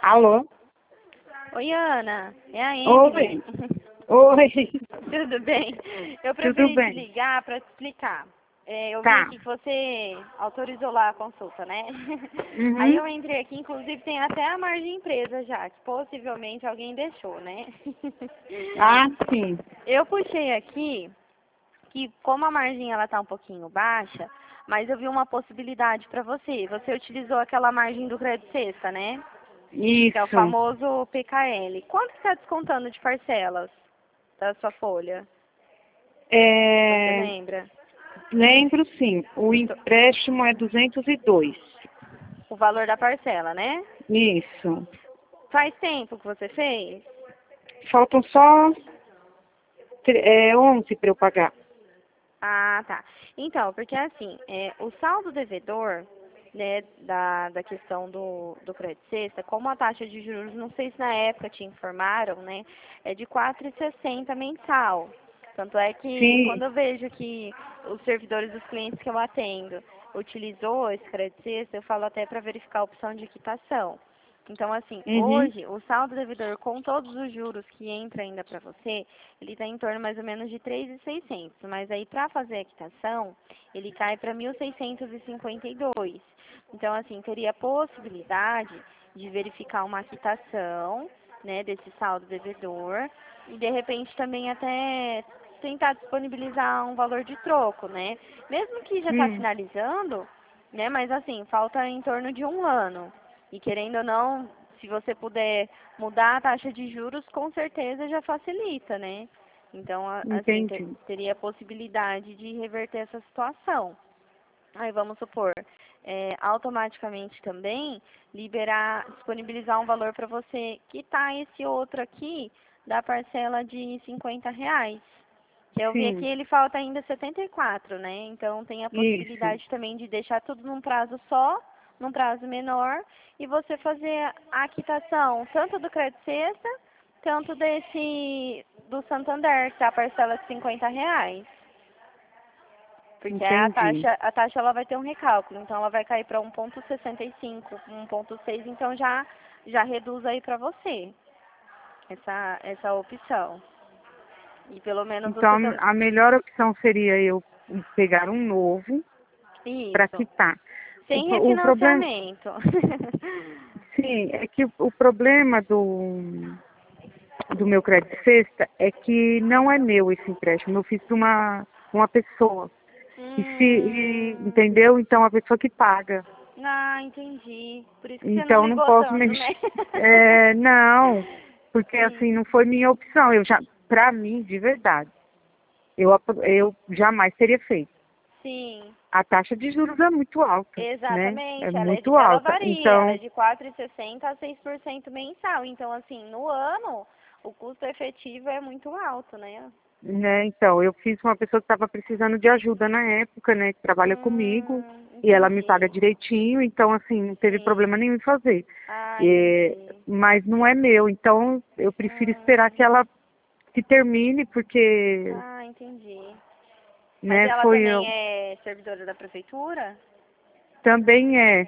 Alô? Oi, Ana. É a Oi. Emily. Oi. Tudo bem? Eu Tudo preferi te bem? ligar para te explicar. Eu vi Tá. aqui que você autorizou lá a consulta, né? Aí Uhum. eu entrei aqui, inclusive tem até a margem empresa já, que possivelmente alguém deixou, né? Ah, sim. Eu puxei aqui que como a margem ela tá um pouquinho baixa, mas eu vi uma possibilidade para você. Você utilizou aquela margem do crédito sexta, né? Que é o Isso. famoso PKL. Quanto que está descontando de parcelas da sua folha? Você É, lembra? lembro sim. O Eu tô- empréstimo é 202. O valor da parcela, né? Isso. Faz tempo que você fez? Faltam só 11 para eu pagar. Ah, tá. Então, porque assim, o saldo devedor, né, da questão do crédito sexta, como a taxa de juros, não sei se na época te informaram, né, é de 4,60 mensal. Tanto é que Sim. quando eu vejo que os servidores dos clientes que eu atendo utilizou esse crédito sexta, eu falo até para verificar a opção de quitação. Então, assim, Uhum. hoje, o saldo devedor com todos os juros que entra ainda para você, ele está em torno mais ou menos de 3.600. Mas aí, para fazer a quitação, ele cai para 1.652. Então, assim, teria a possibilidade de verificar uma quitação, né, desse saldo devedor e, de repente, também até tentar disponibilizar um valor de troco, né? Mesmo que já está Hum. finalizando, né, mas assim, falta em torno de um ano. E querendo ou não, se você puder mudar a taxa de juros, com certeza já facilita, né? Então, assim, Entendi. teria a possibilidade de reverter essa situação. Aí vamos supor, automaticamente também liberar, disponibilizar um valor para você quitar esse outro aqui da parcela de R$ 50. Que eu vi aqui, Sim. ele falta ainda 74, né? Então tem a Isso. possibilidade também de deixar tudo num prazo só, num prazo menor, e você fazer a quitação tanto do crédito sexta, tanto desse do Santander, que tá a parcela de R$ 50. Porque Entendi. a taxa ela vai ter um recálculo, então ela vai cair para 1,65, 1,6, então já reduz aí para você essa opção. E pelo menos Então, você tem a melhor opção seria eu pegar um novo para isso, quitar. sem O problema, refinanciamento. sim, é que o problema do meu crédito sexta é que não é meu esse empréstimo. Eu fiz para uma pessoa. Hum, Entendeu? Então, a pessoa que paga. entendi. Por isso que você não Então, não ligou posso tanto, né? mexer. É, não, porque Sim, assim, não foi minha opção. Para mim, de verdade, eu jamais teria feito. sim. A taxa de juros é muito alta, né? É Exatamente, muito ela alta. varia, ela é Então, de 4,60 a 6% mensal. Então, assim, no ano, o custo efetivo é muito alto, né? né, então, eu fiz uma pessoa que estava precisando de ajuda na época, né, que trabalha comigo, e ela me paga Entendi. direitinho, então, assim, não teve Sim. problema nenhum em fazer. Ah, É, entendi. mas não é meu, então eu prefiro esperar Hum, que ela que termine, porque, entendi. Mas né, ela foi também eu. é servidora da prefeitura? Também é,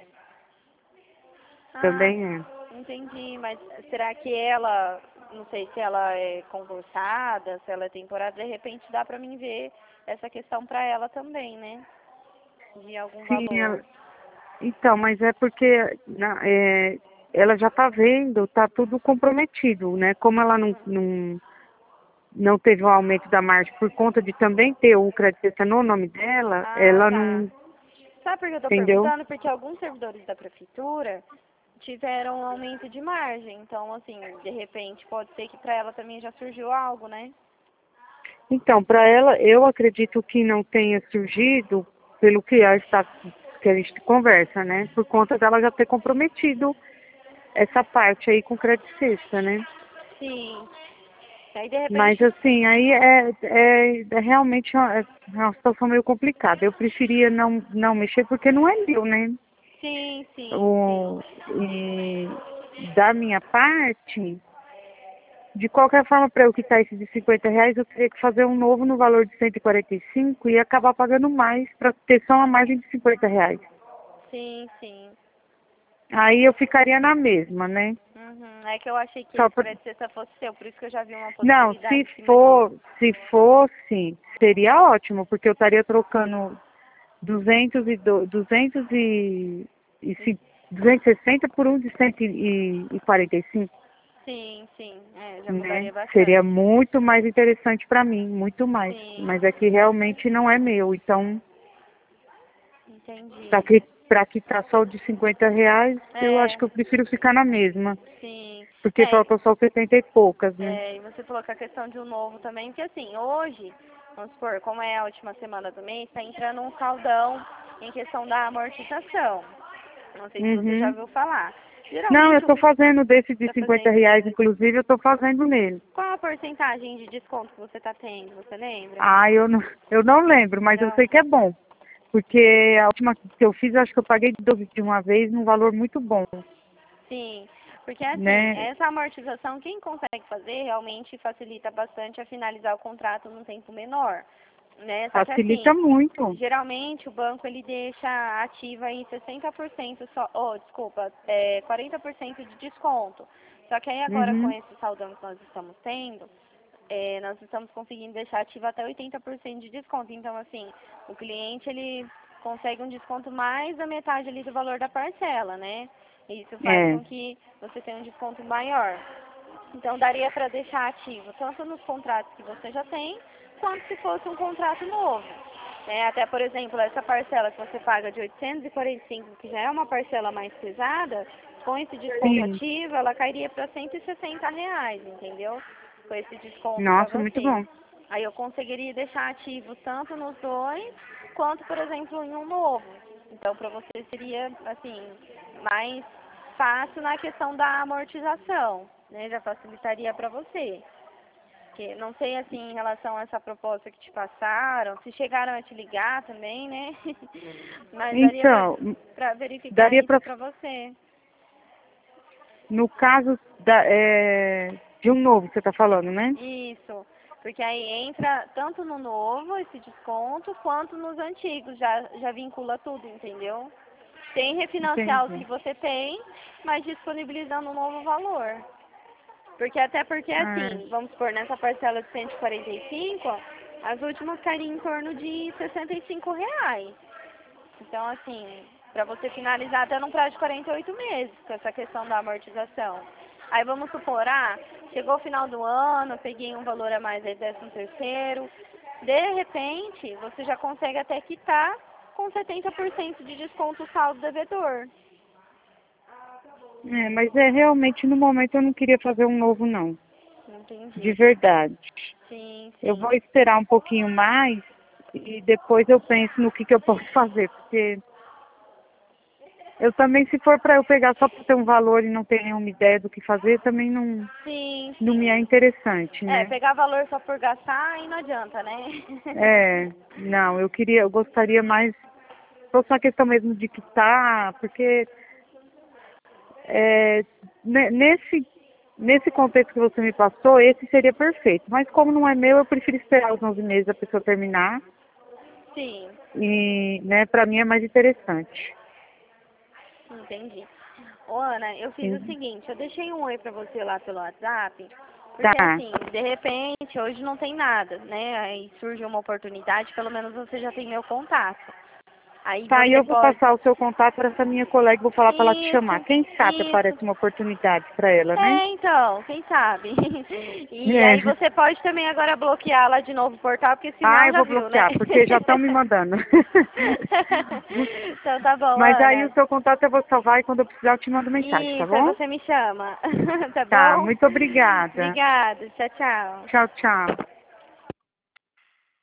Ah, também é. entendi. Mas será que ela, não sei se ela é concursada, se ela é temporária, de repente dá pra mim ver essa questão pra ela também, né? De algum Sim, valor. então, mas é porque ela já está vendo, está tudo comprometido, né? Como ela não teve um aumento da margem por conta de também ter o crédito no nome dela, Ah, ela tá. não, Sabe por que eu tô entendeu? perguntando? Porque alguns servidores da prefeitura tiveram um aumento de margem. Então, assim, de repente, pode ser que pra ela também já surgiu algo, né? Então, para ela, eu acredito que não tenha surgido pelo que que a gente conversa, né? Por conta dela já ter comprometido essa parte aí com o crédito sexta, né? Sim. Aí, de Mas repente, assim, aí é realmente uma situação meio complicada. Eu preferia não mexer porque não é meu, né? sim, sim, sim. E da minha parte, de qualquer forma, para eu quitar esse de R$ 50, eu teria que fazer um novo no valor de 145 e acabar pagando mais para ter só uma margem de R$ 50. Sim, sim. Aí eu ficaria na mesma, né? É que eu achei que Só esse por... frete extra fosse seu, por isso que eu já vi uma Não, possibilidade acima disso. se fosse, seria ótimo, porque eu estaria trocando 260 por um de 145, Sim, já né? mudaria Seria bastante. muito mais interessante para mim, muito mais. Sim, Mas é que realmente não é meu, então entendi. para quitar só o de R$ 50, eu acho É, que eu prefiro ficar na mesma, sim. porque faltam só 70 e poucas, né? E você falou que a questão de um novo também, porque assim, hoje, vamos supor, como é a última semana do mês, está entrando um saldão em questão da amortização. Não sei se você já Uhum. ouviu falar. Não, eu Geralmente, estou fazendo desse de tá fazendo. R$ 50, inclusive eu estou fazendo nele. Qual a porcentagem de desconto que você está tendo? Você lembra? Ah, eu não lembro, mas eu Não. sei que é bom. Porque a última que eu fiz, acho que eu paguei de uma vez num valor muito bom, Sim, porque assim, né? essa amortização, quem consegue fazer realmente facilita bastante a finalizar o contrato num tempo menor, né? Só que Facilita assim, muito. geralmente o banco ele deixa ativa em 60% só, desculpa, 40% de desconto. Só que aí agora com Uhum. esse saldão que nós estamos tendo, nós estamos conseguindo deixar ativa até 80% de desconto. Então assim, o cliente ele consegue um desconto mais da metade ali do valor da parcela, né? Isso faz É, com que você tenha um desconto maior. Então, daria para deixar ativo tanto nos contratos que você já tem, quanto se fosse um contrato novo. Até, por exemplo, essa parcela que você paga de 845, que já é uma parcela mais pesada, com esse desconto sim. ativo, ela cairia para R$ 160, entendeu? Com esse desconto para Nossa, muito você. bom. Aí eu conseguiria deixar ativo tanto nos dois, quanto, por exemplo, em um novo. Então, para você seria, assim, mais fácil na questão da amortização, né? Já facilitaria para você. Que não sei, assim, em relação a essa proposta que te passaram, se chegaram a te ligar também, né? Mas daria Então, para verificar daria isso para, para você. no caso de um novo, você está falando, né? Isso, porque aí entra tanto no novo esse desconto, quanto nos antigos, já vincula tudo, entendeu? Sem refinanciar os que Entendi. você tem, mas disponibilizando um novo valor. Porque até porque É. assim, vamos supor, nessa parcela de 145, as últimas cairiam em torno de R$ 65. Então assim, para você finalizar até num prazo de 48 meses, com essa questão da amortização. Aí vamos supor, chegou o final do ano, peguei um valor a mais aí, 13º. De repente, você já consegue até quitar com 70% de desconto o saldo devedor. Mas realmente no momento eu não queria fazer um novo não, de Entendi. verdade. Sim, Eu sim. vou esperar um pouquinho mais e depois eu penso no que eu posso fazer, porque eu também, se for para eu pegar só para ter um valor e não ter nenhuma ideia do que fazer, também Sim, não me é sim. interessante, né? Pegar valor só por gastar, aí não adianta, né? Não, eu gostaria mais, fosse uma questão mesmo de quitar, porque é, nesse contexto que você me passou, esse seria perfeito. Mas como não é meu, eu prefiro esperar os 11 meses a pessoa terminar Sim, e, né, para mim é mais interessante. entendi. Ô, Ana, eu fiz o Sim. seguinte, eu deixei um oi pra você lá pelo WhatsApp, porque Tá. assim, de repente, hoje não tem nada, né? Aí surge uma oportunidade, pelo menos você já tem meu contato. Aí Tá, e você eu vou pode... passar o seu contato para essa minha colega, vou falar para ela te chamar. Isso, Quem sabe isso. aparece uma oportunidade para ela, né? Então, quem sabe? E aí É. você pode também agora bloquear lá de novo o portal, porque Ah, senão eu já vou viu, né? bloquear, porque já estão me mandando. Então tá bom, Mas aí o Ana. seu contato eu vou salvar e quando eu precisar eu te mando mensagem, tá Isso, aí bom? você me chama. Tá Tá, bom? muito obrigada. Obrigada. Tchau, tchau. Tchau, tchau.